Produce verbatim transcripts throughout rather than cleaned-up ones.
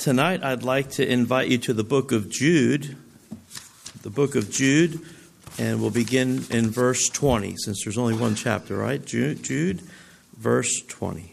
tonight I'd like to invite you to the book of Jude, the book of Jude, and we'll begin in verse twenty, since there's only one chapter, right? Jude, Jude, verse twenty.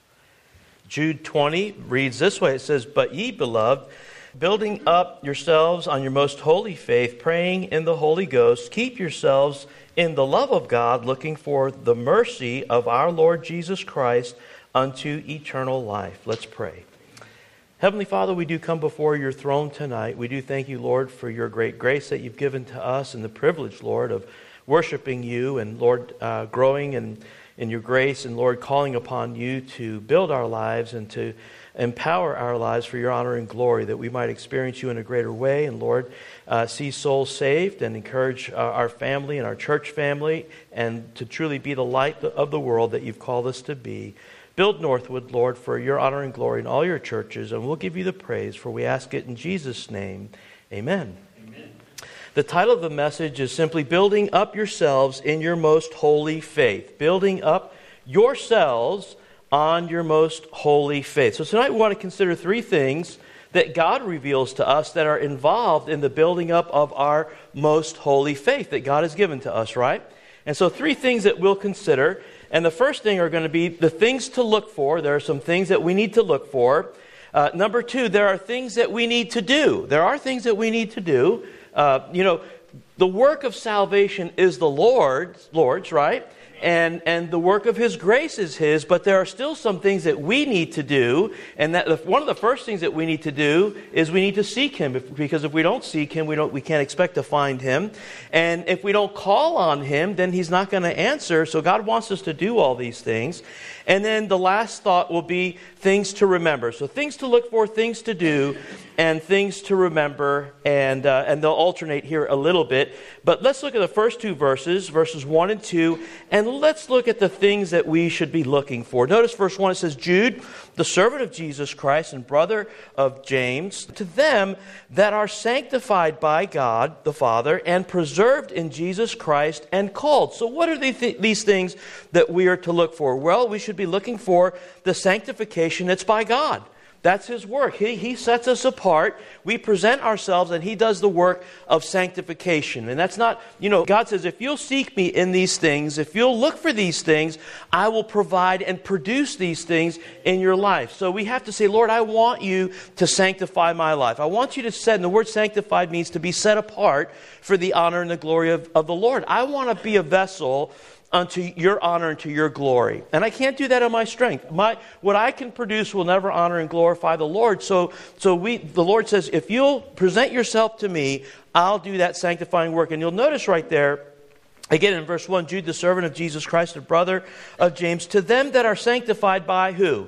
Jude twenty reads this way. It says, "But ye, beloved, building up yourselves on your most holy faith, praying in the Holy Ghost, keep yourselves in the love of God, looking for the mercy of our Lord Jesus Christ unto eternal life." Let's pray. Heavenly Father, we do come before your throne tonight. We do thank you, Lord, for your great grace that you've given to us and the privilege, Lord, of worshiping you and, Lord, uh, growing in, in your grace and, Lord, calling upon you to build our lives and to empower our lives for your honor and glory, that we might experience you in a greater way and, Lord, uh, see souls saved and encourage uh, our family and our church family and to truly be the light of the world that you've called us to be. Build Northwood, Lord, for your honor and glory in all your churches, and we'll give you the praise, for we ask it in Jesus' name. Amen. Amen. The title of the message is simply Building Up Yourselves in Your Most Holy Faith. Building up yourselves on your most holy faith. So tonight we want to consider three things that God reveals to us that are involved in the building up of our most holy faith that God has given to us, right? And so three things that we'll consider. And the first thing are going to be the things to look for. There are some things that we need to look for. Uh, number two, there are things that we need to do. There are things that we need to do. Uh, you know, the work of salvation is the Lord's, Lord's, right? And and the work of His grace is His, but there are still some things that we need to do. And that one of the first things that we need to do is we need to seek Him, if, because if we don't seek Him, we don't we can't expect to find Him. And if we don't call on Him, then He's not going to answer. So God wants us to do all these things. And then the last thought will be things to remember. So things to look for, things to do, and things to remember. And uh, and they'll alternate here a little bit. But let's look at the first two verses, verses one and two, and let's look at the things that we should be looking for. Notice verse one, it says, "Jude, the servant of Jesus Christ and brother of James, to them that are sanctified by God the Father and preserved in Jesus Christ and called." So what are the th- these things that we are to look for? Well, we should be looking for the sanctification that's by God. That's His work. He, he sets us apart. We present ourselves and He does the work of sanctification. And that's not, you know, God says, if you'll seek me in these things, if you'll look for these things, I will provide and produce these things in your life. So we have to say, Lord, I want you to sanctify my life. I want you to set, and the word sanctified means to be set apart for the honor and the glory of, of the Lord. I want to be a vessel unto your honor and to your glory. And I can't do that on my strength. My what I can produce will never honor and glorify the Lord. So so we the Lord says, if you'll present yourself to me, I'll do that sanctifying work. And you'll notice right there, again in verse one, Jude, the servant of Jesus Christ, the brother of James, to them that are sanctified by who?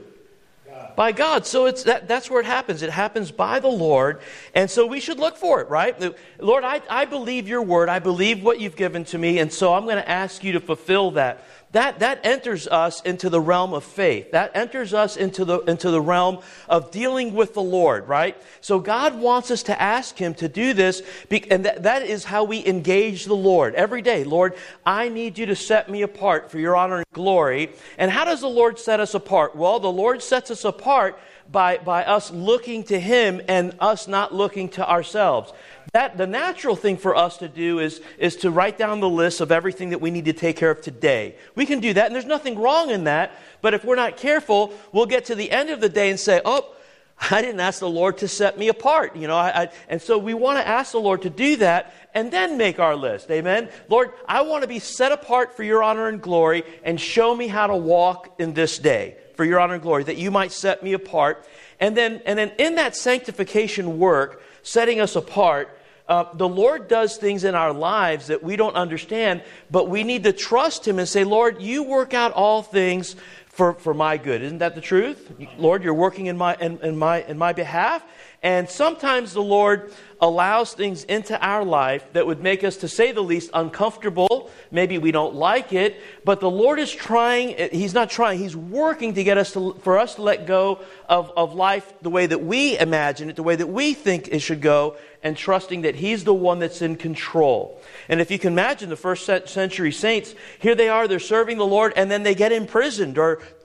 By God. So it's that, that's where it happens. It happens by the Lord. And so we should look for it, right? Lord, I, I believe your word. I believe what you've given to me. And so I'm going to ask you to fulfill that. That that enters us into the realm of faith. That enters us into the into the realm of dealing with the Lord, right? So God wants us to ask Him to do this, and that, that is how we engage the Lord every day. Lord, I need you to set me apart for your honor and glory. And how does the Lord set us apart? Well, the Lord sets us apart by, by us looking to Him and us not looking to ourselves. That the natural thing for us to do is, is to write down the list of everything that we need to take care of today. We can do that, and there's nothing wrong in that. But if we're not careful, we'll get to the end of the day and say, oh, I didn't ask the Lord to set me apart. You know, I, I, and so we want to ask the Lord to do that and then make our list. Amen? Lord, I want to be set apart for your honor and glory, and show me how to walk in this day for your honor and glory, that you might set me apart. And then, and then in that sanctification work, setting us apart, uh, the Lord does things in our lives that we don't understand, but we need to trust Him and say, Lord, you work out all things for, for my good. Isn't that the truth? Lord, you're working in my in, in my in my behalf. And sometimes the Lord allows things into our life that would make us, to say the least, uncomfortable. Maybe we don't like it, but the Lord is trying, He's not trying, He's working to get us to, for us to let go of, of life the way that we imagine it, the way that we think it should go, and trusting that He's the one that's in control. And if you can imagine the first century saints, here they are, they're serving the Lord, and then they get imprisoned, or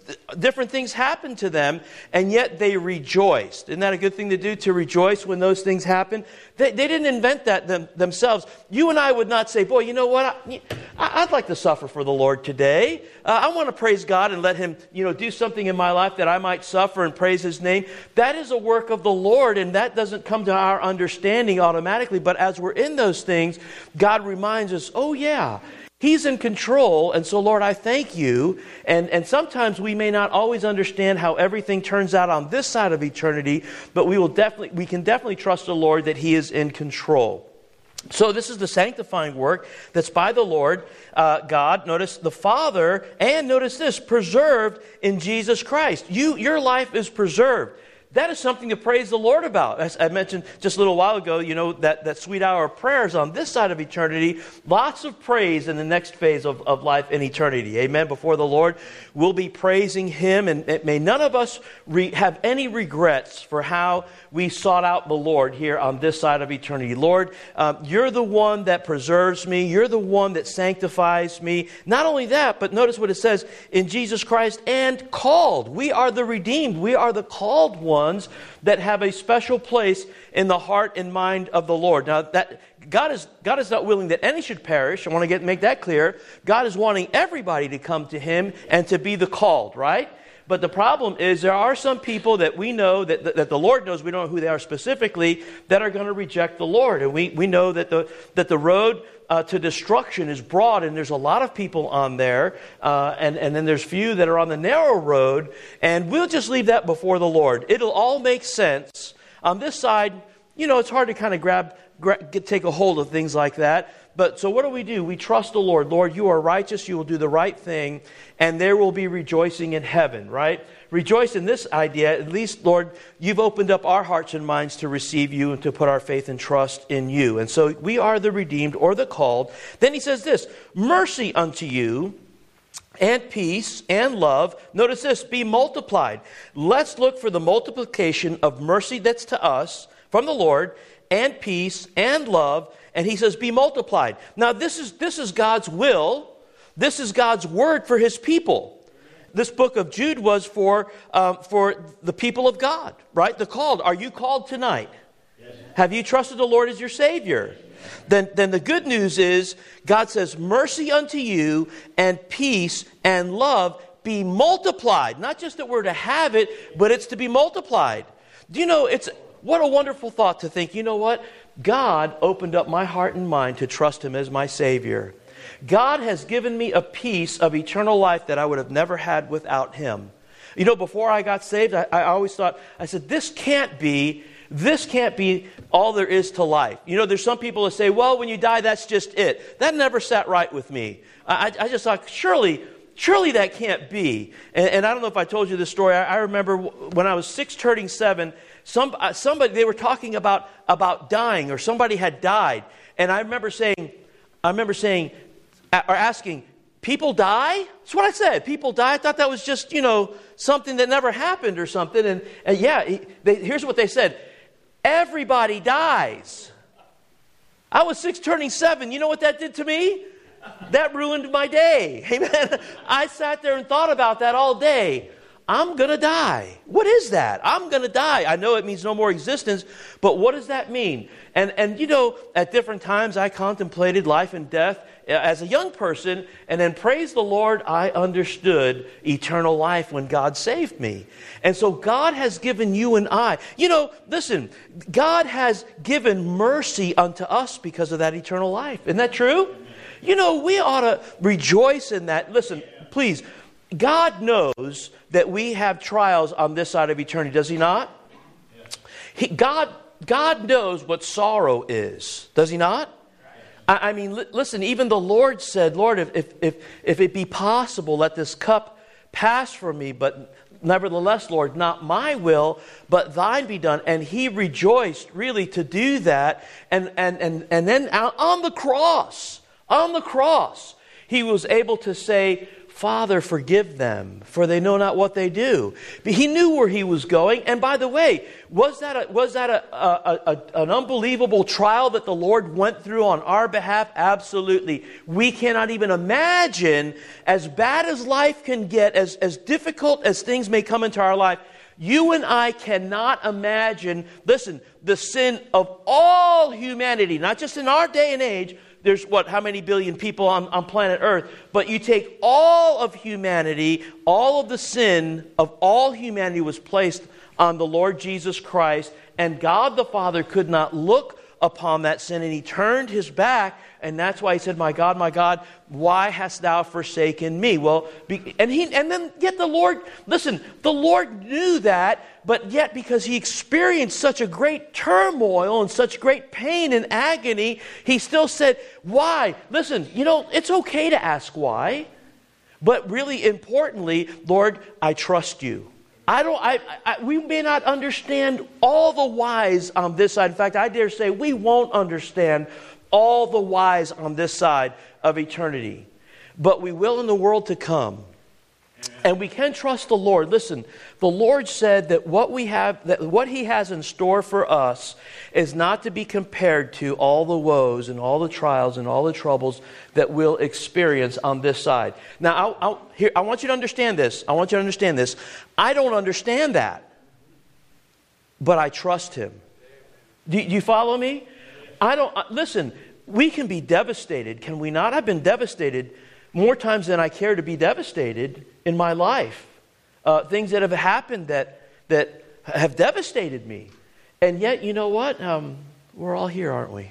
different things happened to them, and yet they rejoiced. Isn't that a good thing to do, to rejoice when those things happen? They, they didn't invent that them, themselves. You and I would not say, boy, you know what? I, I'd like to suffer for the Lord today. Uh, I want to praise God and let Him, you know, do something in my life that I might suffer and praise His name. That is a work of the Lord, and that doesn't come to our understanding automatically. But as we're in those things, God reminds us, oh yeah, He's in control, and so, Lord, I thank you. And, and sometimes we may not always understand how everything turns out on this side of eternity, but we will definitely, we can definitely trust the Lord that He is in control. So this is the sanctifying work that's by the Lord uh, God. Notice the Father, and notice this, preserved in Jesus Christ. You, your life is preserved. That is something to praise the Lord about. As I mentioned just a little while ago, you know, that, that sweet hour of prayers on this side of eternity. Lots of praise in the next phase of, of life in eternity. Amen. Before the Lord, we'll be praising Him. And may none of us re- have any regrets for how we sought out the Lord here on this side of eternity. Lord, um, you're the one that preserves me. You're the one that sanctifies me. Not only that, but notice what it says in Jesus Christ, and called. We are the redeemed. We are the called ones. Ones that have a special place in the heart and mind of the Lord. Now, that God is God is not willing that any should perish. I want to get make that clear. God is wanting everybody to come to Him and to be the called, right? But the problem is there are some people that we know, that, that, that the Lord knows, we don't know who they are specifically, that are going to reject the Lord. And we, we know that the that the road uh, to destruction is broad, and there's a lot of people on there. Uh, and, and then there's few that are on the narrow road. And we'll just leave that before the Lord. It'll all make sense. On this side, you know, it's hard to kind of grab, grab get, take a hold of things like that. But so what do we do? We trust the Lord. Lord, you are righteous. You will do the right thing. And there will be rejoicing in heaven, right? Rejoice in this idea. At least, Lord, you've opened up our hearts and minds to receive you and to put our faith and trust in you. And so we are the redeemed or the called. Then he says this, mercy unto you and peace and love. Notice this, be multiplied. Let's look for the multiplication of mercy that's to us from the Lord, and peace and love. And he says, be multiplied. Now, this is this is God's will. This is God's word for His people. This book of Jude was for um, for the people of God, right? The called. Are you called tonight? Yes. Have you trusted the Lord as your Savior? Then, then the good news is God says, mercy unto you and peace and love be multiplied. Not just that we're to have it, but it's to be multiplied. Do you know, it's what a wonderful thought to think, you know what? God opened up my heart and mind to trust Him as my Savior. God has given me a piece of eternal life that I would have never had without Him. You know, before I got saved, I, I always thought, I said, this can't be, this can't be all there is to life. You know, there's some people that say, well, when you die, that's just it. That never sat right with me. I, I just thought, surely, surely that can't be. And, and I don't know if I told you this story. I, I remember when I was six turning seven, Some, uh, somebody, they were talking about, about dying, or somebody had died. And I remember saying, I remember saying, or asking, people die? That's what I said. People die? I thought that was just, you know, something that never happened or something. And, and yeah, he, they, here's what they said. Everybody dies. I was six turning seven. You know what that did to me? That ruined my day. Amen. I sat there and thought about that all day. I'm going to die. What is that? I'm going to die. I know it means no more existence, but what does that mean? And, and you know, at different times I contemplated life and death as a young person, and then praise the Lord, I understood eternal life when God saved me. And so God has given you and I, you know, listen, God has given mercy unto us because of that eternal life. Isn't that true? You know, we ought to rejoice in that. Listen, please, God knows that we have trials on this side of eternity, does He not? He, God, God knows what sorrow is, does He not? I, I mean, li- listen, even the Lord said, Lord, if, if, if, if it be possible, let this cup pass from me, but nevertheless, Lord, not my will, but thine be done. And He rejoiced really to do that. And, and, and, and then on the cross, on the cross, He was able to say, Father, forgive them, for they know not what they do. But he knew where he was going. And by the way, was that, a, was that a, a, a, an unbelievable trial that the Lord went through on our behalf? Absolutely. We cannot even imagine, as bad as life can get, as, as difficult as things may come into our life, you and I cannot imagine, listen, the sin of all humanity, not just in our day and age. There's what, how many billion people on, on planet Earth? But you take all of humanity, all of the sin of all humanity was placed on the Lord Jesus Christ, and God the Father could not look upon that sin, and he turned his back, and that's why he said, my God, my God, why hast thou forsaken me? Well, be, and he, and then yet the Lord, listen, the Lord knew that, but yet because he experienced such a great turmoil and such great pain and agony, he still said, why? Listen, you know, it's okay to ask why, but really importantly, Lord, I trust you. I don't. I, I. We may not understand all the whys on this side. In fact, I dare say we won't understand all the whys on this side of eternity, but we will in the world to come. Amen. And we can trust the Lord. Listen, the Lord said that what we have, that what He has in store for us, is not to be compared to all the woes and all the trials and all the troubles that we'll experience on this side. Now, I'll, I'll, here, I want you to understand this. I want you to understand this. I don't understand that, but I trust Him. Do, do you follow me? I don't. Uh, listen, we can be devastated, can we not? I've been devastated more times than I care to be devastated in my life. Uh, things that have happened that that have devastated me. And yet, you know what? Um, we're all here, aren't we?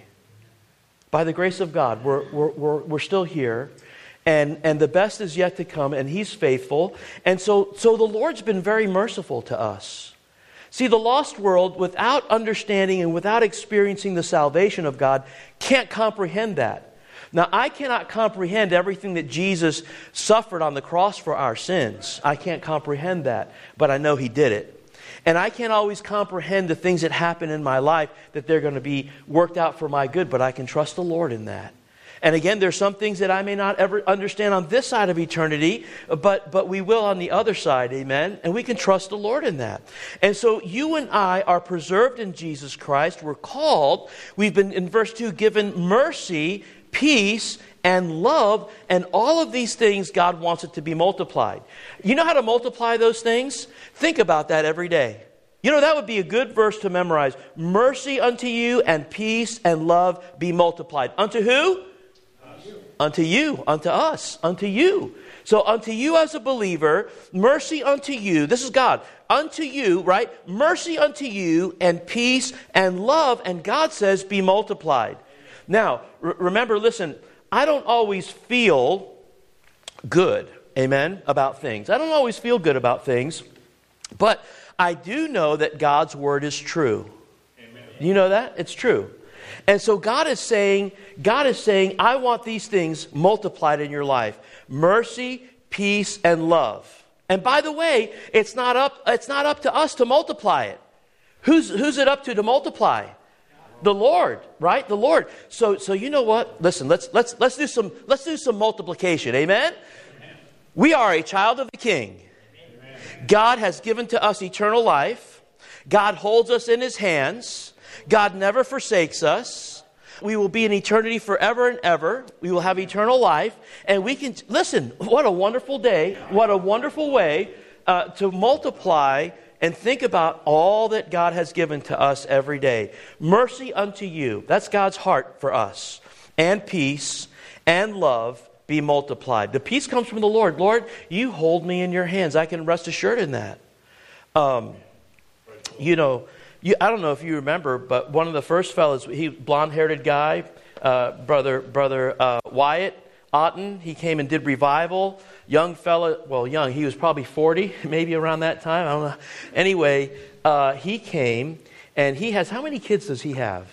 By the grace of God, we're we're we're, we're still here. And, and the best is yet to come, and He's faithful. And so, so the Lord's been very merciful to us. See, the lost world, without understanding and without experiencing the salvation of God, can't comprehend that. Now, I cannot comprehend everything that Jesus suffered on the cross for our sins. I can't comprehend that, but I know He did it. And I can't always comprehend the things that happen in my life, that they're going to be worked out for my good, but I can trust the Lord in that. And again, there's some things that I may not ever understand on this side of eternity, but, but we will on the other side, amen? And we can trust the Lord in that. And so you and I are preserved in Jesus Christ. We're called, we've been, in verse two, given mercy, peace, and love, and all of these things, God wants it to be multiplied. You know how to multiply those things? Think about that every day. You know, that would be a good verse to memorize. Mercy unto you, and peace and love be multiplied. Unto who? Unto you, unto us, unto you. So unto you as a believer, mercy unto you. This is God. Unto you, right? Mercy unto you, and peace and love. And God says, be multiplied. Now, r- remember, listen, I don't always feel good, amen, about things. I don't always feel good about things. But I do know that God's word is true. Amen. You know that? It's true. And so God is saying, God is saying, I want these things multiplied in your life. Mercy, peace, and love. And by the way, it's not up, it's not up to us to multiply it. Who's, who's it up to to multiply? The Lord, right? The Lord. So, so you know what? Listen, let's, let's, let's do some, let's do some multiplication. Amen? Amen. We are a child of the King. Amen. God has given to us eternal life. God holds us in His hands. God never forsakes us. We will be in eternity forever and ever. We will have eternal life. And we can, listen, what a wonderful day. What a wonderful way uh, to multiply and think about all that God has given to us every day. Mercy unto you. That's God's heart for us. And peace and love be multiplied. The peace comes from the Lord. Lord, you hold me in your hands. I can rest assured in that. Um, you know, You, I don't know if you remember, but one of the first fellows, he blonde-haired guy, uh, brother brother uh, Wyatt Otten, he came and did revival. Young fella, well, young, he was probably forty, maybe around that time. I don't know. Anyway, uh, he came, and he has, how many kids does he have?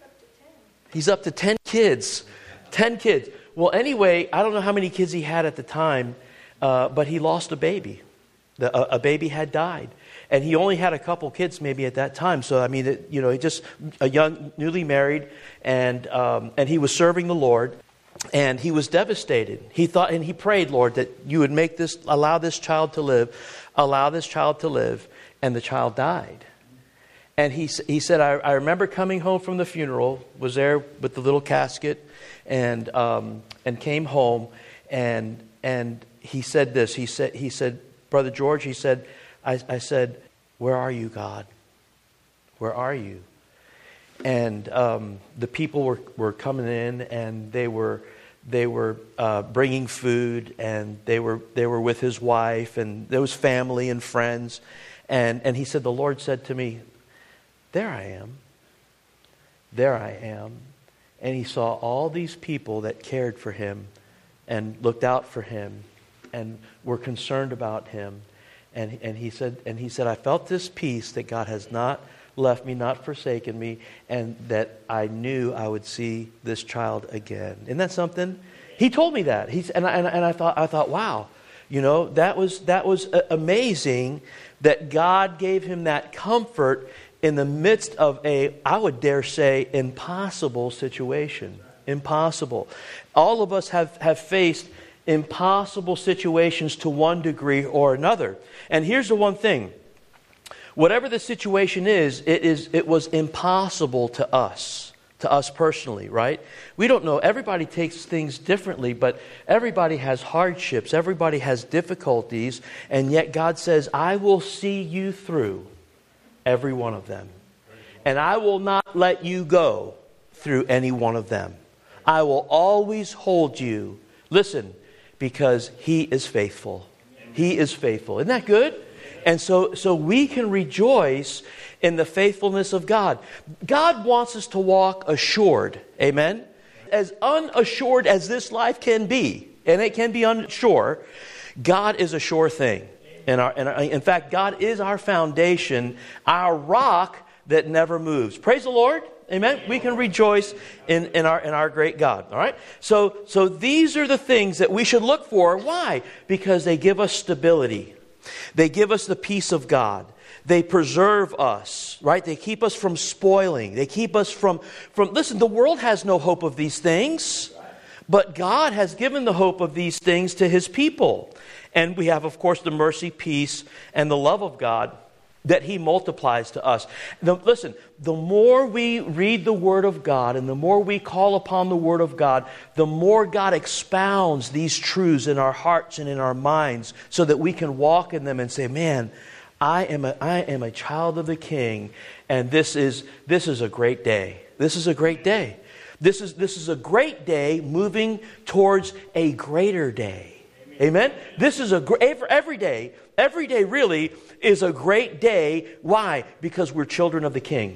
He's up to ten. He's up to ten kids. ten kids. Well, anyway, I don't know how many kids he had at the time, uh, but he lost a baby. The, a, a baby had died. And he only had a couple kids maybe at that time. So, I mean, it, you know, he just a young, newly married, and um, and he was serving the Lord. And he was devastated. He thought, and he prayed, Lord, that you would make this, allow this child to live, allow this child to live. And the child died. And he, he said, I, I remember coming home from the funeral, was there with the little casket, and um, and came home, and and he said this. He said, he said, Brother George, he said, I, I said, where are you, God? Where are you? And um, the people were, were coming in, and they were they were uh, bringing food, and they were they were with his wife, and there was family and friends, and and he said, the Lord said to me, there I am, there I am, and he saw all these people that cared for him, and looked out for him, and were concerned about him, and and he said and he said I felt this peace that God has not left me, not forsaken me, and that I knew I would see this child again. Isn't that something? He told me that. He's and I, and, and I thought I thought, wow, you know, that was that was amazing that God gave him that comfort in the midst of a, I would dare say, impossible situation. Impossible. All of us have, have faced impossible situations to one degree or another. And here's the one thing. Whatever the situation is, it is it was impossible to us, to us personally, right? We don't know. Everybody takes things differently, but everybody has hardships. Everybody has difficulties. And yet God says, I will see you through every one of them. And I will not let you go through any one of them. I will always hold you. Listen, because He is faithful. He is faithful. Isn't that good? And so, so we can rejoice in the faithfulness of God. God wants us to walk assured. Amen? As unassured as this life can be, and it can be unsure, God is a sure thing. And our, and our, in fact, God is our foundation, our rock that never moves. Praise the Lord. Amen. We can rejoice in, in our in our great God. All right. So so these are the things that we should look for. Why? Because they give us stability. They give us the peace of God. They preserve us, right? They keep us from spoiling. They keep us from, from... Listen, the world has no hope of these things. But God has given the hope of these things to His people. And we have, of course, the mercy, peace, and the love of God that He multiplies to us. The, listen, the more we read the Word of God and the more we call upon the Word of God, the more God expounds these truths in our hearts and in our minds so that we can walk in them and say, man, I am a, I am a child of the King, and this is, this is a great day. This is a great day. This is, this is a great day moving towards a greater day. Amen? This is a great, every day, every day really is a great day. Why? Because we're children of the King.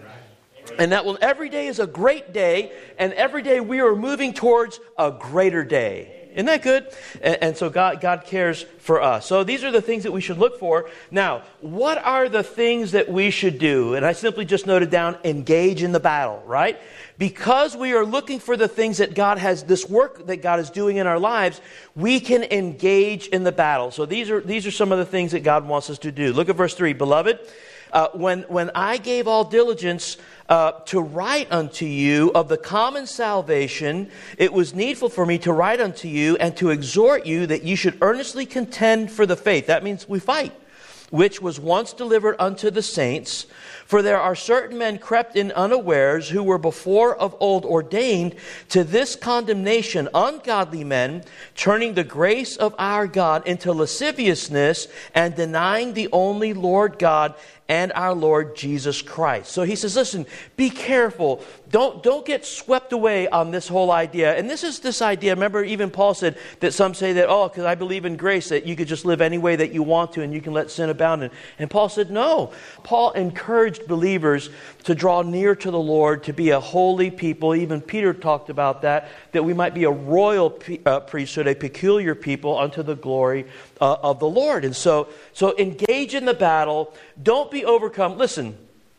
And that will, every day is a great day, and every day we are moving towards a greater day. Isn't that good? And, and so God, God cares for us. So these are the things that we should look for. Now, what are the things that we should do? And I simply just noted down, engage in the battle, right? Because we are looking for the things that God has, this work that God is doing in our lives, we can engage in the battle. So these are these are some of the things that God wants us to do. Look at verse three. Beloved, uh, when, when I gave all diligence uh, to write unto you of the common salvation, it was needful for me to write unto you and to exhort you that you should earnestly contend for the faith. That means we fight. Which was once delivered unto the saints. For there are certain men crept in unawares, who were before of old ordained to this condemnation, ungodly men, turning the grace of our God into lasciviousness, and denying the only Lord God and our Lord Jesus Christ. So he says, listen, be careful. Don't, don't get swept away on this whole idea. And this is this idea. Remember, even Paul said that some say that, oh, because I believe in grace, that you could just live any way that you want to and you can let sin abound. And, and Paul said, no. Paul encouraged believers to draw near to the Lord, to be a holy people. Even Peter talked about that, that we might be a royal priesthood, a peculiar people unto the glory uh, of the Lord. And so, so engage in the battle. Don't be overcome. Listen,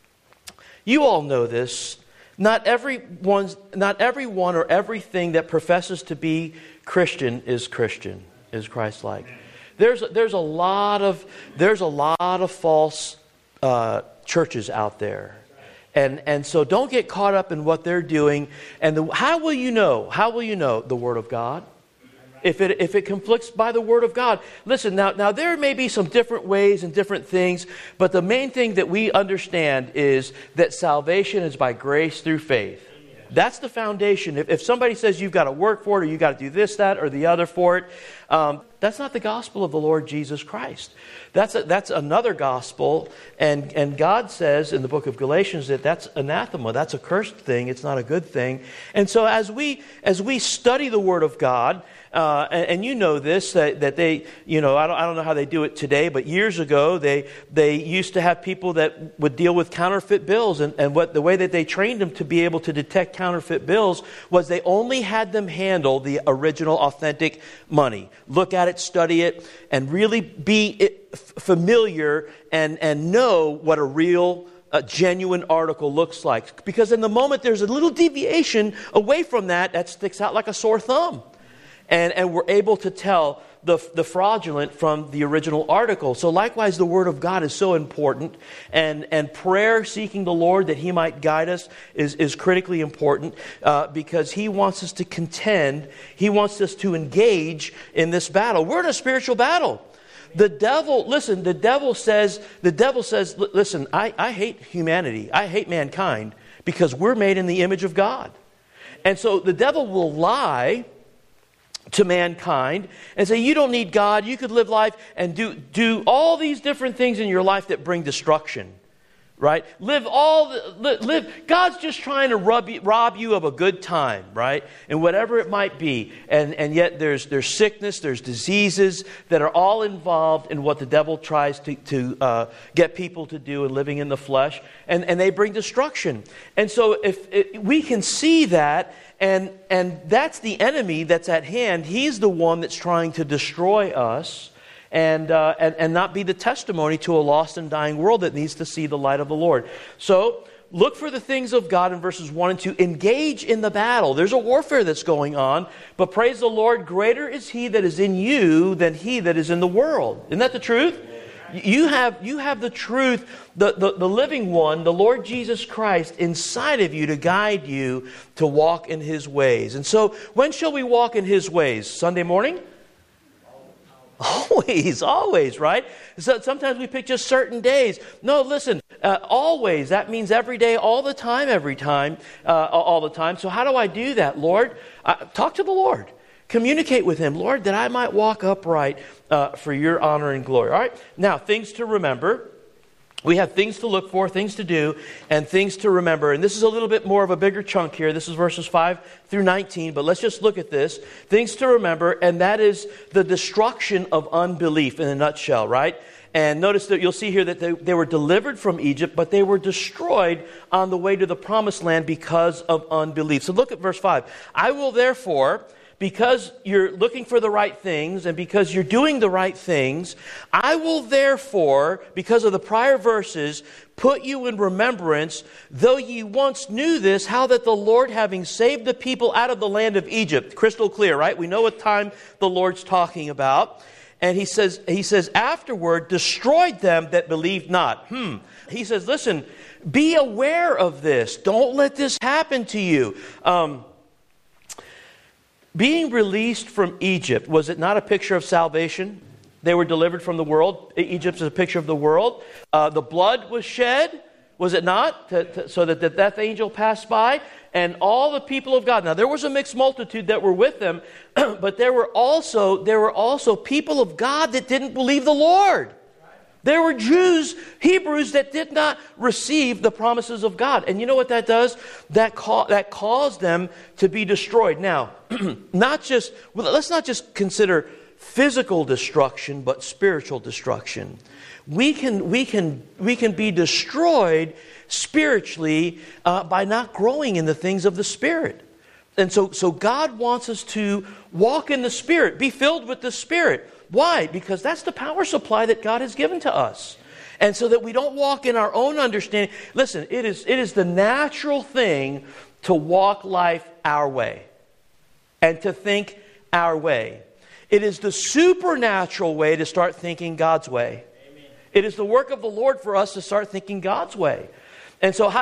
you all know this. Not everyone's, not everyone or everything that professes to be Christian is Christian, is Christ-like. There's there's a lot of there's a lot of false uh, churches out there, And and so don't get caught up in what they're doing. And the, how will you know? How will you know the Word of God? If it if it conflicts by the Word of God. Listen, now, now there may be some different ways and different things, but the main thing that we understand is that salvation is by grace through faith. That's the foundation. If, if somebody says you've got to work for it, or you've got to do this, that, or the other for it, um, that's not the gospel of the Lord Jesus Christ. That's a, that's another gospel, and, and God says in the book of Galatians that that's anathema. That's a cursed thing. It's not a good thing. And so as we as we study the Word of God, Uh, and, and you know this, that, that they, you know, I don't, I don't know how they do it today, but years ago they they used to have people that would deal with counterfeit bills. And, and what the way that they trained them to be able to detect counterfeit bills was they only had them handle the original, authentic money. Look at it, study it, and really be it, familiar and, and know what a real a genuine article looks like. Because in the moment there's a little deviation away from that, that sticks out like a sore thumb. And, and we're able to tell the, the fraudulent from the original article. So likewise, the Word of God is so important. And, and prayer, seeking the Lord that He might guide us, is, is critically important. Uh, because He wants us to contend. He wants us to engage in this battle. We're in a spiritual battle. The devil, listen, the devil says, the devil says, listen, I, I hate humanity. I hate mankind because we're made in the image of God. And so the devil will lie to mankind and say, you don't need God, you could live life and do do all these different things in your life that bring destruction, right? Live all the, live. God's just trying to rob you, rob you of a good time, right? And whatever it might be, and and yet there's there's sickness, there's diseases that are all involved in what the devil tries to to uh, get people to do and living in the flesh, and and they bring destruction. And so if it, we can see that. And and that's the enemy that's at hand. He's the one that's trying to destroy us and, uh, and, and not be the testimony to a lost and dying world that needs to see the light of the Lord. So look for the things of God in verses one and two. Engage in the battle. There's a warfare that's going on. But praise the Lord, greater is He that is in you than he that is in the world. Isn't that the truth? You have you have the truth, the, the, the living one, the Lord Jesus Christ, inside of you to guide you to walk in His ways. And so, when shall we walk in His ways? Sunday morning? Always, always, right? So sometimes we pick just certain days. No, listen, uh, always. That means every day, all the time, every time, uh, all the time. So how do I do that, Lord? Uh, talk to the Lord. Communicate with Him, Lord, that I might walk upright uh, for Your honor and glory. All right? Now, things to remember. We have things to look for, things to do, and things to remember. And this is a little bit more of a bigger chunk here. This is verses five through nineteen. But let's just look at this. Things to remember, and that is the destruction of unbelief in a nutshell, right? And notice that you'll see here that they, they were delivered from Egypt, but they were destroyed on the way to the promised land because of unbelief. So look at verse five. I will therefore... Because you're looking for the right things and because you're doing the right things, I will therefore, because of the prior verses, put you in remembrance, though ye once knew this, how that the Lord, having saved the people out of the land of Egypt, crystal clear, right? We know what time the Lord's talking about. And he says, he says, afterward, destroyed them that believed not. Hmm. He says, listen, be aware of this. Don't let this happen to you. Um... Being released from Egypt, was it not a picture of salvation? They were delivered from the world. Egypt is a picture of the world. Uh, the blood was shed, was it not? To, to, so that the death angel passed by. And all the people of God. Now there was a mixed multitude that were with them. But there were also there were also people of God that didn't believe the Lord. There were Jews, Hebrews, that did not receive the promises of God. And you know what that does? That, ca- that caused them to be destroyed. Now, not just, well, let's not just consider physical destruction, but spiritual destruction. We can, we can, we can be destroyed spiritually uh, by not growing in the things of the Spirit. And so, so God wants us to walk in the Spirit, be filled with the Spirit. Why? Because that's the power supply that God has given to us. And so that we don't walk in our own understanding. Listen, it is it is the natural thing to walk life our way. And to think our way. It is the supernatural way to start thinking God's way. Amen. It is the work of the Lord for us to start thinking God's way. And so how,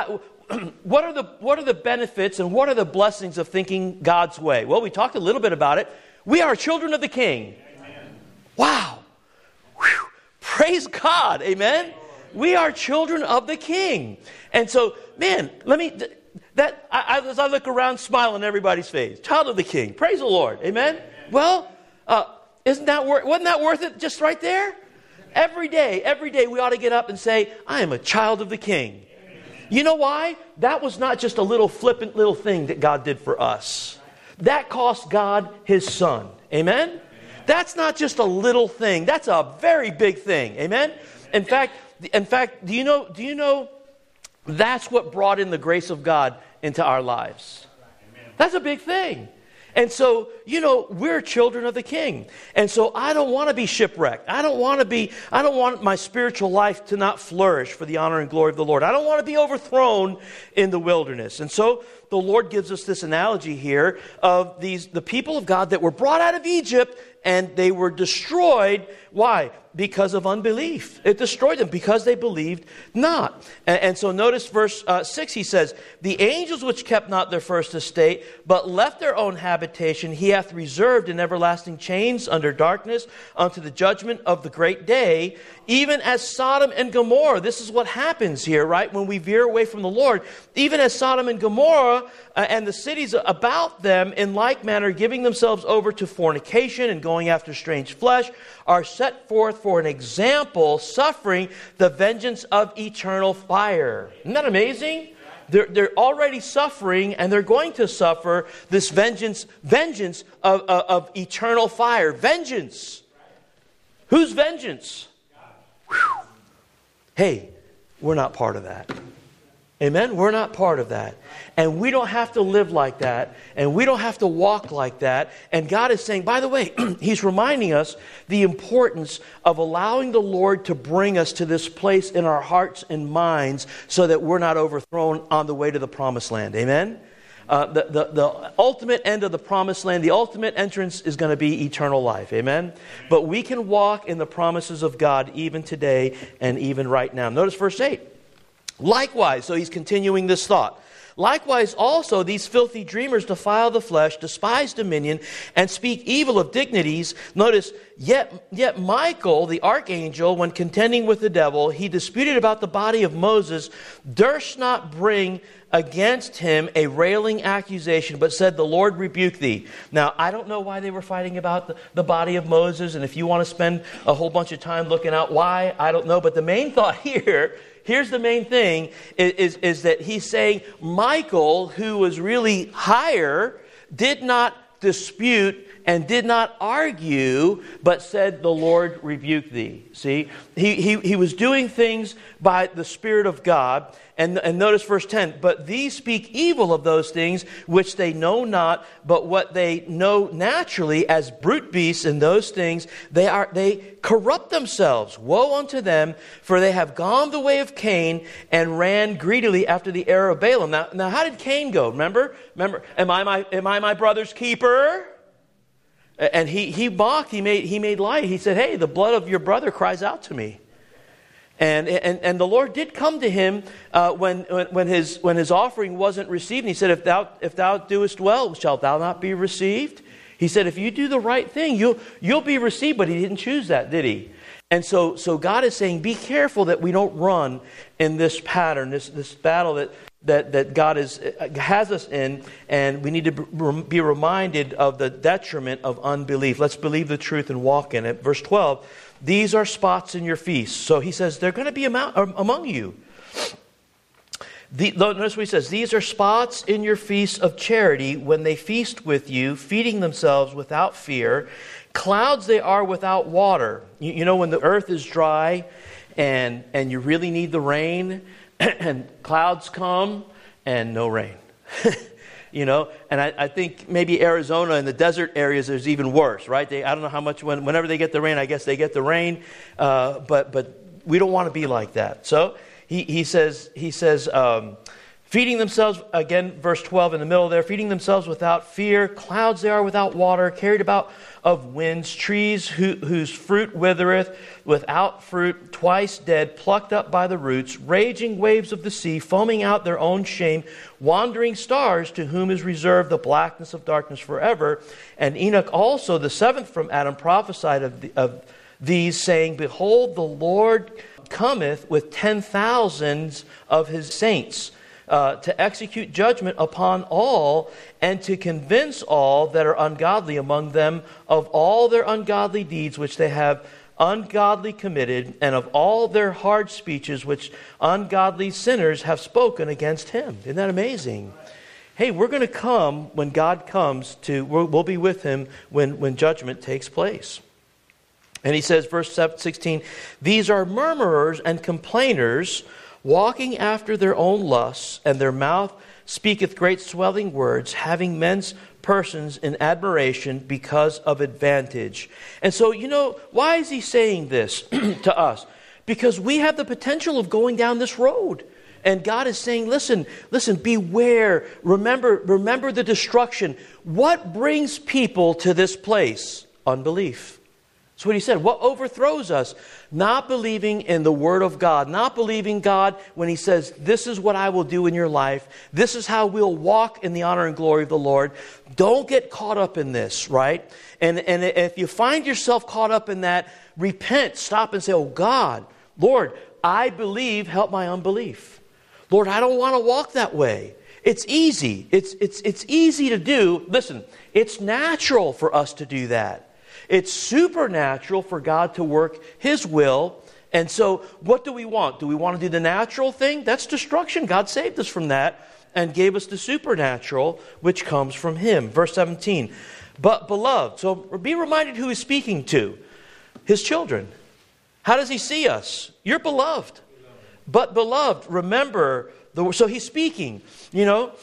what are the what are the benefits and what are the blessings of thinking God's way? Well, we talked a little bit about it. We are children of the King. Amen. Wow. Whew. Praise God. Amen. We are children of the King. And so, man, let me, that I, as I look around, smile on everybody's face. Child of the King. Praise the Lord. Amen. Amen. Well, uh, isn't that worth, wasn't that worth it just right there? Every day, every day we ought to get up and say, I am a child of the King. You know why? That was not just a little flippant little thing that God did for us. That cost God His Son. Amen? Amen? That's not just a little thing. That's a very big thing. Amen? In fact, in fact, do you know, do you know that's what brought in the grace of God into our lives? That's a big thing. And so, you know, we're children of the King. And so I don't want to be shipwrecked. I don't want to be, I don't want my spiritual life to not flourish for the honor and glory of the Lord. I don't want to be overthrown in the wilderness. And so the Lord gives us this analogy here of these, the people of God that were brought out of Egypt and they were destroyed. Why? Because of unbelief. It destroyed them because they believed not. And, and so notice verse uh, six, he says, the angels which kept not their first estate, but left their own habitation, he hath reserved in everlasting chains under darkness unto the judgment of the great day, even as Sodom and Gomorrah. This is what happens here, right? When we veer away from the Lord, even as Sodom and Gomorrah uh, and the cities about them in like manner, giving themselves over to fornication and going after strange flesh, are set forth for an example, suffering the vengeance of eternal fire. Isn't that amazing? They're, they're already suffering, and they're going to suffer this vengeance, vengeance of, of, of eternal fire. Vengeance. Whose vengeance? Whew. Hey, we're not part of that. Amen? We're not part of that. And we don't have to live like that. And we don't have to walk like that. And God is saying, by the way, He's reminding us the importance of allowing the Lord to bring us to this place in our hearts and minds so that we're not overthrown on the way to the promised land. Amen? Uh, the, the, the ultimate end of the promised land, the ultimate entrance is going to be eternal life. Amen? But we can walk in the promises of God even today and even right now. Notice verse eight. Likewise, so he's continuing this thought. Likewise also these filthy dreamers defile the flesh, despise dominion, and speak evil of dignities. Notice, yet, yet Michael, the archangel, when contending with the devil, he disputed about the body of Moses, durst not bring against him a railing accusation, but said, the Lord rebuke thee. Now, I don't know why they were fighting about the, the body of Moses, and if you want to spend a whole bunch of time looking out why, I don't know. But the main thought here, here's the main thing, is, is, is that he's saying Michael, who was really higher, did not dispute and did not argue, but said, the Lord rebuke thee. See, he, he, he was doing things by the Spirit of God. And, and notice verse ten, but these speak evil of those things which they know not, but what they know naturally as brute beasts in those things, they are they corrupt themselves. Woe unto them, for they have gone the way of Cain and ran greedily after the heir of Balaam. Now, now how did Cain go? Remember? Remember, am I my am I my brother's keeper? And he, he mocked, he made he made light. He said, hey, the blood of your brother cries out to me. And, and and the Lord did come to him uh, when, when when his when his offering wasn't received. And he said, if thou if thou doest well, shalt thou not be received? He said, if you do the right thing, you'll you'll be received. But he didn't choose that, did he? And so so God is saying, be careful that we don't run in this pattern, this this battle that that that God is has us in, and we need to be reminded of the detriment of unbelief. Let's believe the truth and walk in it. Verse twelve. These are spots in your feast. So he says, they're going to be among, among you. The, notice what he says. These are spots in your feasts of charity when they feast with you, feeding themselves without fear. Clouds they are without water. You, you know, when the earth is dry and, and you really need the rain, and clouds come and no rain. You know, and I, I think maybe Arizona and the desert areas is even worse, right? They, I don't know how much, when, whenever they get the rain, I guess they get the rain, uh, but but we don't want to be like that. So he, he says, he says, um, Feeding themselves, again, verse twelve in the middle there, feeding themselves without fear. Clouds they are without water, carried about of winds. Trees who, whose fruit withereth, without fruit, twice dead, plucked up by the roots. Raging waves of the sea, foaming out their own shame. Wandering stars, to whom is reserved the blackness of darkness forever. And Enoch also, the seventh from Adam, prophesied of, the, of these, saying, Behold, the Lord cometh with ten thousands of his saints, Uh, to execute judgment upon all, and to convince all that are ungodly among them of all their ungodly deeds which they have ungodly committed, and of all their hard speeches which ungodly sinners have spoken against him. Isn't that amazing? Hey, we're going to come when God comes to, we'll, we'll be with him when, when judgment takes place. And he says, verse sixteen, These are murmurers and complainers, walking after their own lusts, and their mouth speaketh great swelling words, having men's persons in admiration because of advantage. And so, you know, why is he saying this to us? Because we have the potential of going down this road. And God is saying, listen, listen, beware. Remember, remember the destruction. What brings people to this place? Unbelief. That's what he said. What overthrows us? Not believing in the Word of God. Not believing God when he says, this is what I will do in your life. This is how we'll walk in the honor and glory of the Lord. Don't get caught up in this, right? And, and if you find yourself caught up in that, repent. Stop and say, oh God, Lord, I believe, help my unbelief. Lord, I don't want to walk that way. It's easy. It's, it's, it's easy to do. Listen, it's natural for us to do that. It's supernatural for God to work his will. And so what do we want? Do we want to do the natural thing? That's destruction. God saved us from that and gave us the supernatural, which comes from him. Verse seventeen. But beloved, so be reminded who he's speaking to. His children. How does he see us? You're beloved. But beloved, remember, the, so he's speaking, you know,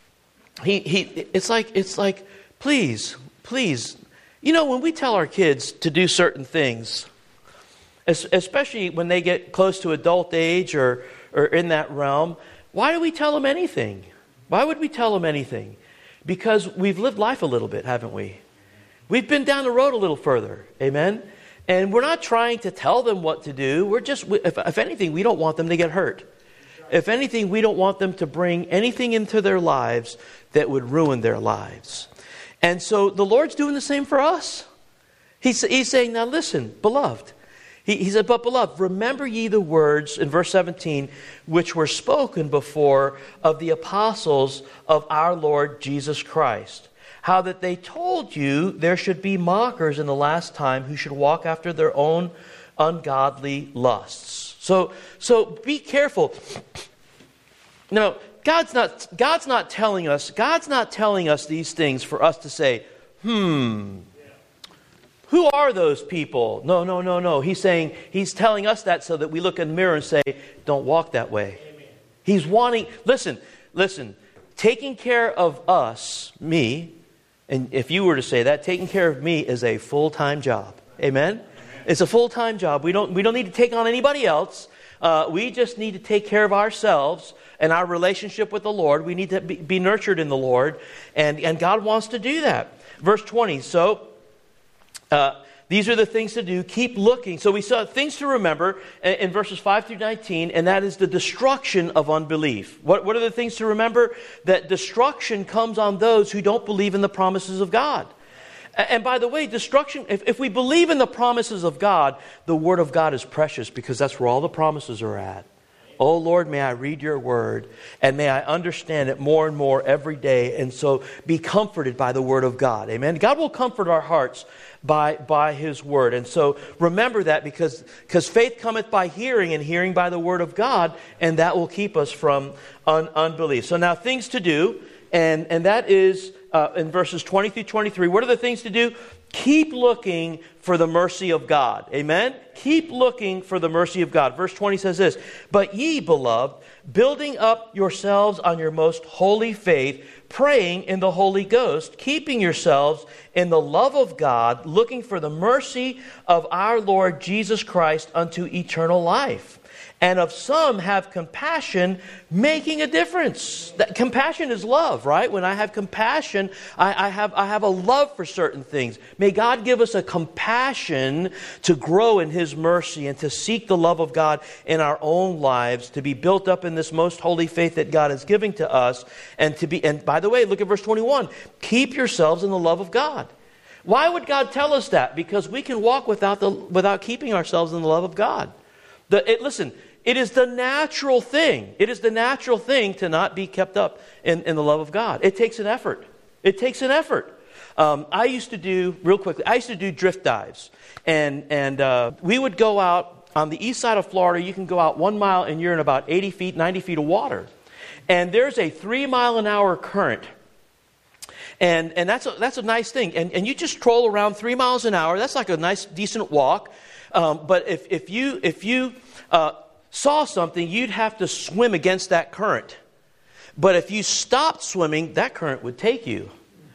he, he, it's like, it's like, please, please, you know, when we tell our kids to do certain things, especially when they get close to adult age or, or in that realm, why do we tell them anything? Why would we tell them anything? Because we've lived life a little bit, haven't we? We've been down the road a little further. Amen? And we're not trying to tell them what to do. We're just, if, if anything, we don't want them to get hurt. If anything, we don't want them to bring anything into their lives that would ruin their lives. And so the Lord's doing the same for us. He's, he's saying, now listen, beloved. He, he said, but beloved, remember ye the words in verse seventeen, which were spoken before of the apostles of our Lord Jesus Christ. How that they told you there should be mockers in the last time who should walk after their own ungodly lusts. So, so be careful. Now, God's not, God's not telling us, God's not telling us these things for us to say, hmm, who are those people? No, no, no, no. He's saying, he's telling us that so that we look in the mirror and say, don't walk that way. Amen. He's wanting, listen, listen, taking care of us, me, and if you were to say that, taking care of me is a full-time job. Amen? Amen. It's a full-time job. We don't, we don't need to take on anybody else. Uh, we just need to take care of ourselves and our relationship with the Lord. We need to be, be nurtured in the Lord. And, and God wants to do that. Verse twenty. So, uh, these are the things to do. Keep looking. So we saw things to remember in, in verses five through nineteen. And that is the destruction of unbelief. What, what are the things to remember? That destruction comes on those who don't believe in the promises of God. And by the way, destruction, if, if we believe in the promises of God, the Word of God is precious because that's where all the promises are at. Oh Lord, may I read your word and may I understand it more and more every day. And so be comforted by the word of God. Amen. God will comfort our hearts by, by his word. And so remember that because, because faith cometh by hearing and hearing by the word of God. And that will keep us from un, unbelief. So now things to do. And, and that is uh, in verses twenty through twenty-three. What are the things to do? Keep looking for the mercy of God. Amen? Keep looking for the mercy of God. Verse twenty says this, but ye, beloved, building up yourselves on your most holy faith, praying in the Holy Ghost, keeping yourselves in the love of God, looking for the mercy of our Lord Jesus Christ unto eternal life. And of some have compassion, making a difference. That compassion is love, right? When I have compassion, I, I have I have a love for certain things. May God give us a compassion to grow in His mercy and to seek the love of God in our own lives, to be built up in this most holy faith that God is giving to us, and to be. And by the way, look at verse twenty-one. Keep yourselves in the love of God. Why would God tell us that? Because we can walk without the without keeping ourselves in the love of God. The, it, listen. It is the natural thing. It is the natural thing to not be kept up in, in the love of God. It takes an effort. It takes an effort. Um, I used to do, real quickly, I used to do drift dives. And, and uh, we would go out on the east side of Florida. You can go out one mile and you're in about eighty feet, ninety feet of water. And there's a three mile an hour current. And, and that's, a, that's a nice thing. And, and you just troll around three miles an hour. That's like a nice, decent walk. Um, but if, if you... If you uh, saw something, you'd have to swim against that current. But if you stopped swimming, that current would take you.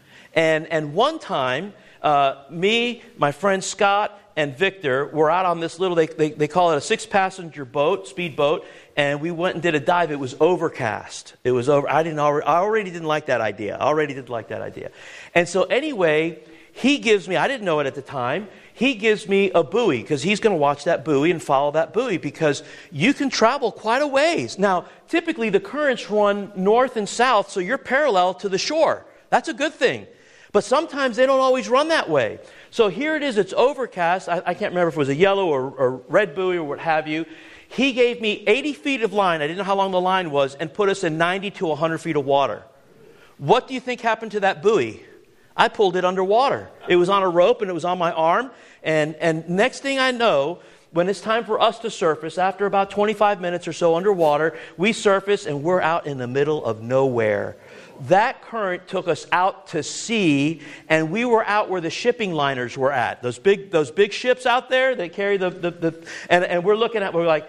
And and one time, uh, me, my friend Scott, and Victor were out on this little, they, they, they call it a six-passenger boat, speedboat, and we went and did a dive. It was overcast. It was over. I didn't. Already, I already didn't like that idea. I already didn't like that idea. And so anyway, he gives me, I didn't know it at the time, he gives me a buoy because he's going to watch that buoy and follow that buoy because you can travel quite a ways. Now, typically the currents run north and south, so you're parallel to the shore. That's a good thing. But sometimes they don't always run that way. So here it is, it's overcast. I, I can't remember if it was a yellow or, or red buoy or what have you. He gave me eighty feet of line, I didn't know how long the line was, and put us in ninety to one hundred feet of water. What do you think happened to that buoy? I pulled it underwater. It was on a rope and it was on my arm. And, and next thing I know, when it's time for us to surface, after about twenty-five minutes or so underwater, we surface and we're out in the middle of nowhere. That current took us out to sea, and we were out where the shipping liners were at. Those big those big ships out there that carry the... the, the and, and we're looking at, we're like,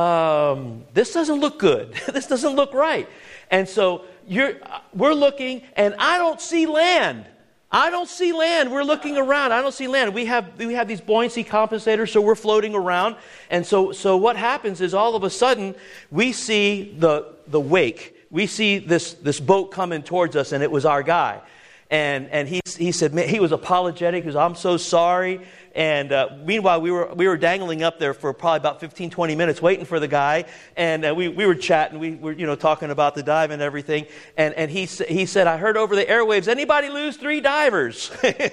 um, this doesn't look good. This doesn't look right. And so you're we're looking, and I don't see land. I don't see land. We're looking around. I don't see land. We have we have these buoyancy compensators, so we're floating around. And so so what happens is all of a sudden we see the the wake. We see this this boat coming towards us, and it was our guy. And and he he said, man, he was apologetic. He was, I'm so sorry. And uh, meanwhile, we were we were dangling up there for probably about fifteen, twenty minutes waiting for the guy. And uh, we, we were chatting. We were, you know, talking about the dive and everything. And and he he said, I heard over the airwaves, anybody lose three divers?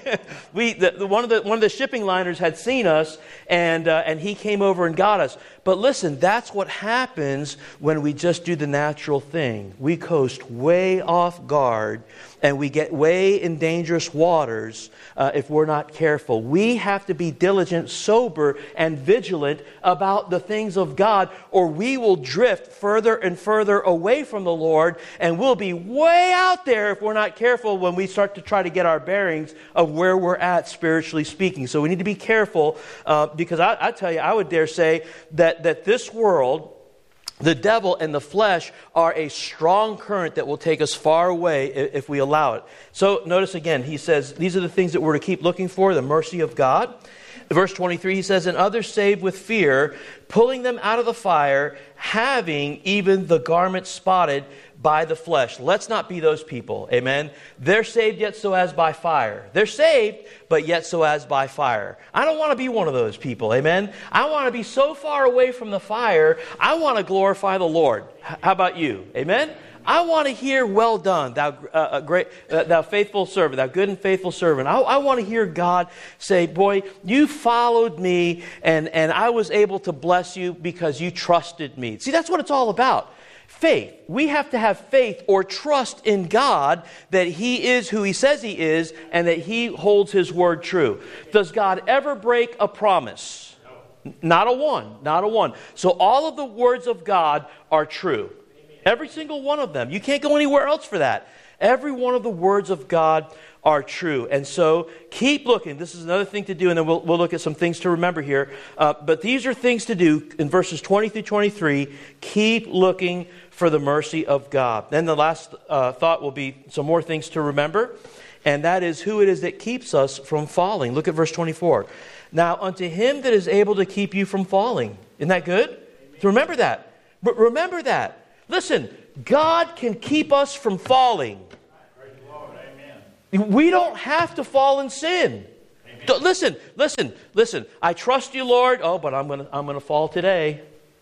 we the, the, one of the one of the shipping liners had seen us, and uh, and he came over and got us. But listen, that's what happens when we just do the natural thing. We coast way off guard, and we get way in dangerous waters uh, if we're not careful. We have to be diligent, sober, and vigilant about the things of God, or we will drift further and further away from the Lord, and we'll be way out there if we're not careful when we start to try to get our bearings of where we're at spiritually speaking. So we need to be careful uh, because I, I tell you, I would dare say that that this world, the devil and the flesh, are a strong current that will take us far away if we allow it. So notice again, he says, these are the things that we're to keep looking for, the mercy of God. Verse twenty-three, he says, and others saved with fear, pulling them out of the fire, having even the garment spotted by the flesh. Let's not be those people. Amen. They're saved yet so as by fire. They're saved, but yet so as by fire. I don't want to be one of those people. Amen. I want to be so far away from the fire. I want to glorify the Lord. How about you? Amen. I want to hear, well done, thou uh, great, uh, thou faithful servant, thou good and faithful servant. I, I want to hear God say, boy, you followed me, and, and I was able to bless you because you trusted me. See, that's what it's all about. Faith. We have to have faith or trust in God that He is who He says He is and that He holds His word true. Does God ever break a promise? No. Not a one. Not a one. So all of the words of God are true. Amen. Every single one of them. You can't go anywhere else for that. Every one of the words of God are true. And so keep looking. This is another thing to do, and then we'll, we'll look at some things to remember here. Uh, but these are things to do in verses twenty through twenty-three. Keep looking for the mercy of God. Then the last uh, thought will be some more things to remember, and that is who it is that keeps us from falling. Look at verse twenty-four. Now unto Him that is able to keep you from falling. Isn't that good? Amen. So remember that. But remember that. Listen, God can keep us from falling. We don't have to fall in sin. Amen. Listen, listen, listen. I trust you, Lord. Oh, but I'm gonna I'm gonna fall today.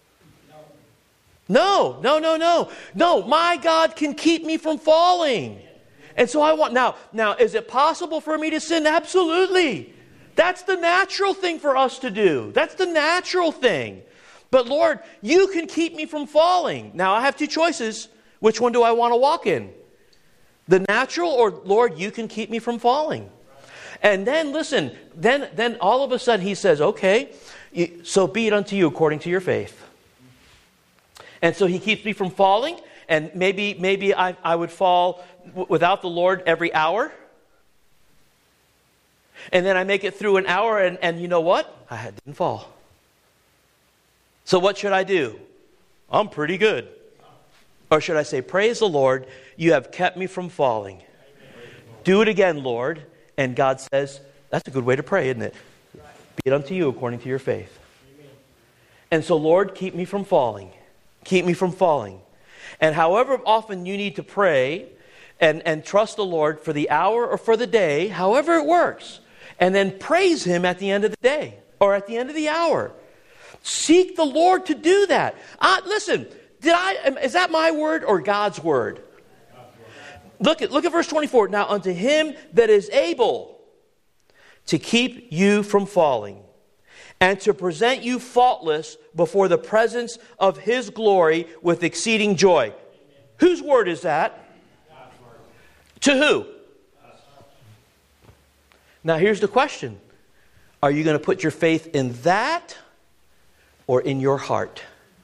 No, no, no, no. No, my God can keep me from falling. And so I want now, now is it possible for me to sin? Absolutely. That's the natural thing for us to do. That's the natural thing. But Lord, you can keep me from falling. Now I have two choices. Which one do I want to walk in? The natural, or Lord, you can keep me from falling. And then listen, then, then all of a sudden he says, okay, so be it unto you according to your faith. And so he keeps me from falling, and maybe maybe I, I would fall w- without the Lord every hour. And then I make it through an hour, and, and you know what? I didn't fall. So what should I do? I'm pretty good. Or should I say, praise the Lord, you have kept me from falling. Do it again, Lord. And God says, that's a good way to pray, isn't it? Be it unto you according to your faith. And so, Lord, keep me from falling. Keep me from falling. And however often you need to pray and, and trust the Lord for the hour or for the day, however it works, and then praise Him at the end of the day or at the end of the hour. Seek the Lord to do that. Uh, listen, did I? Is that my word or God's word? Look at, look at verse twenty-four. Now unto Him that is able to keep you from falling and to present you faultless before the presence of His glory with exceeding joy. Amen. Whose word is that? God's word. To who? Us. Now here's the question. Are you going to put your faith in that or in your heart?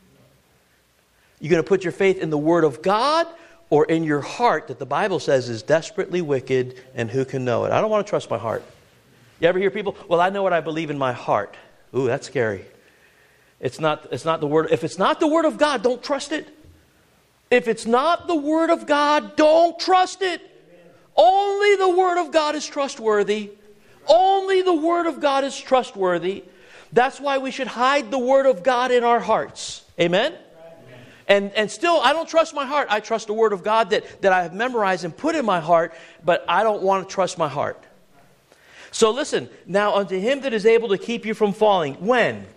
You're going to put your faith in the Word of God or in your heart that the Bible says is desperately wicked and who can know it? I don't want to trust my heart. You ever hear people, well, I know what I believe in my heart. Ooh, that's scary. It's not, it's not the Word. If it's not the Word of God, don't trust it. If it's not the Word of God, don't trust it. Amen. Only the Word of God is trustworthy. Only the Word of God is trustworthy. That's why we should hide the Word of God in our hearts. Amen? And and still, I don't trust my heart. I trust the Word of God that, that I have memorized and put in my heart, but I don't want to trust my heart. So listen, now unto Him that is able to keep you from falling. When?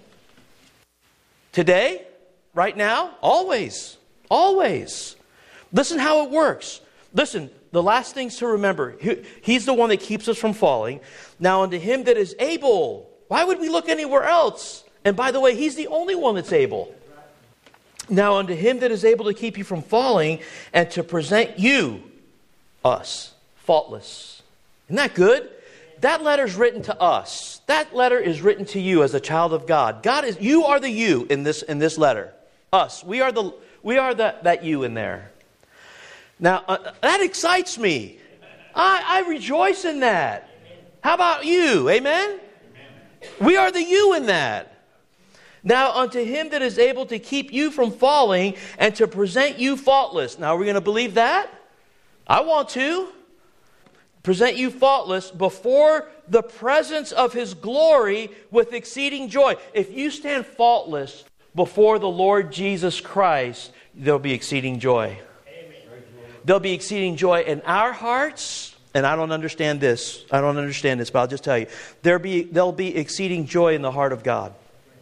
Today? Right now? Always. Always. Listen how it works. Listen, the last things to remember. He, he's the one that keeps us from falling. Now unto Him that is able. Why would we look anywhere else? And by the way, He's the only one that's able. Now unto Him that is able to keep you from falling and to present you, us, faultless. Isn't that good? That letter's written to us. That letter is written to you as a child of God. God is, you are the you in this in this letter. Us. We are the we are the, that you in there. Now uh, that excites me. I, I rejoice in that. How about you? Amen? We are the you in that. Now unto Him that is able to keep you from falling and to present you faultless. Now are we going to believe that? I want to. Present you faultless before the presence of His glory with exceeding joy. If you stand faultless before the Lord Jesus Christ, there'll be exceeding joy. Amen. There'll be exceeding joy in our hearts. And I don't understand this. I don't understand this, but I'll just tell you. There'll be, there'll be exceeding joy in the heart of God.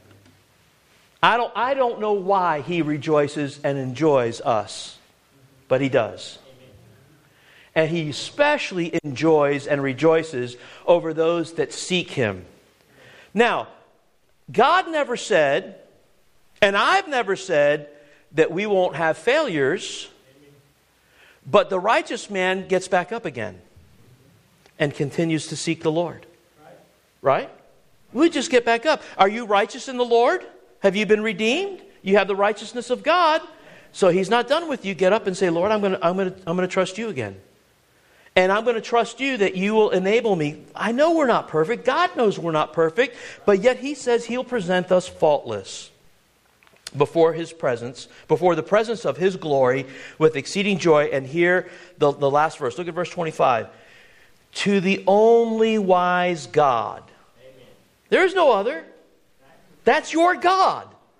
I don't, I don't know why He rejoices and enjoys us, but He does. And He especially enjoys and rejoices over those that seek Him. Now, God never said, and I've never said, that we won't have failures, but the righteous man gets back up again and continues to seek the Lord. Right? We just get back up. Are you righteous in the Lord? Have you been redeemed? You have the righteousness of God. So He's not done with you. Get up and say, Lord, I'm going to I'm going to I'm going to trust you again. And I'm going to trust you that you will enable me. I know we're not perfect. God knows we're not perfect. But yet He says He'll present us faultless before His presence, before the presence of His glory with exceeding joy. And here, the, the last verse. Look at verse twenty-five. To the only wise God. Amen. There is no other. That's your God.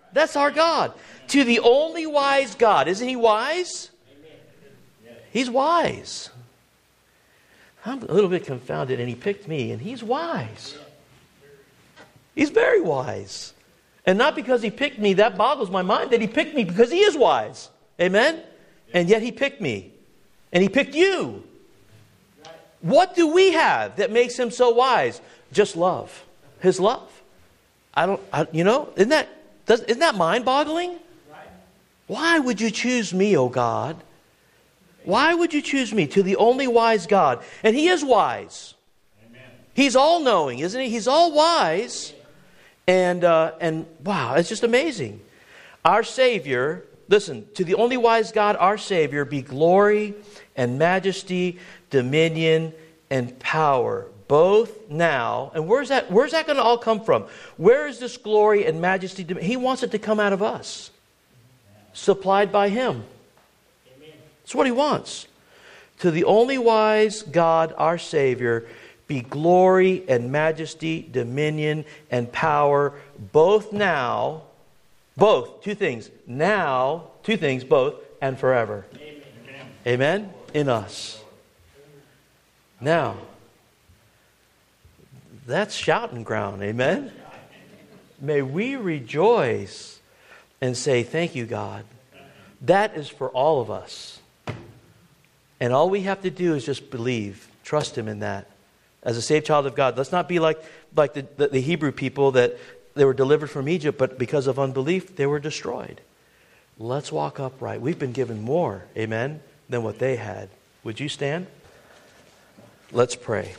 That's our God. To the only wise God. Isn't He wise? He's wise. I'm a little bit confounded, and He picked me, and He's wise. He's very wise. And not because He picked me, that boggles my mind, that He picked me because He is wise. Amen? And yet He picked me. And He picked you. What do we have that makes Him so wise? Just love. His love. I don't, I, you know, isn't that, does, isn't that mind-boggling? Why would you choose me, O God? Why would you choose me? To the only wise God. And He is wise. Amen. He's all-knowing, isn't He? He's all-wise. And, uh, and wow, it's just amazing. Our Savior, listen, to the only wise God, our Savior, be glory and majesty, dominion and power, both now. And where's that, where's that going to all come from? Where is this glory and majesty? He wants it to come out of us. Supplied by Him. That's what He wants. To the only wise God, our Savior, be glory and majesty, dominion and power, both now, both, two things, now, two things, both, and forever. Amen. Amen? In us. Now, that's shouting ground. Amen? May we rejoice and say, thank you, God. That is for all of us. And all we have to do is just believe, trust Him in that. As a saved child of God, let's not be like, like the, the, the Hebrew people that they were delivered from Egypt, but because of unbelief, they were destroyed. Let's walk upright. We've been given more, amen, than what they had. Would you stand? Let's pray.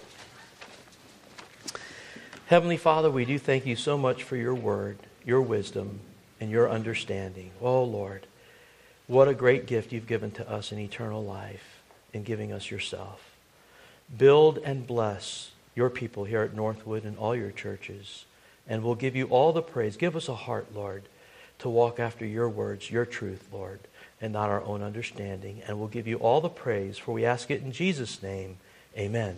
Heavenly Father, we do thank You so much for Your word, Your wisdom, and Your understanding. Oh, Lord, what a great gift You've given to us in eternal life in giving us Yourself. Build and bless Your people here at Northwood and all Your churches. And we'll give You all the praise. Give us a heart, Lord, to walk after Your words, Your truth, Lord, and not our own understanding. And we'll give You all the praise, for we ask it in Jesus' name. Amen.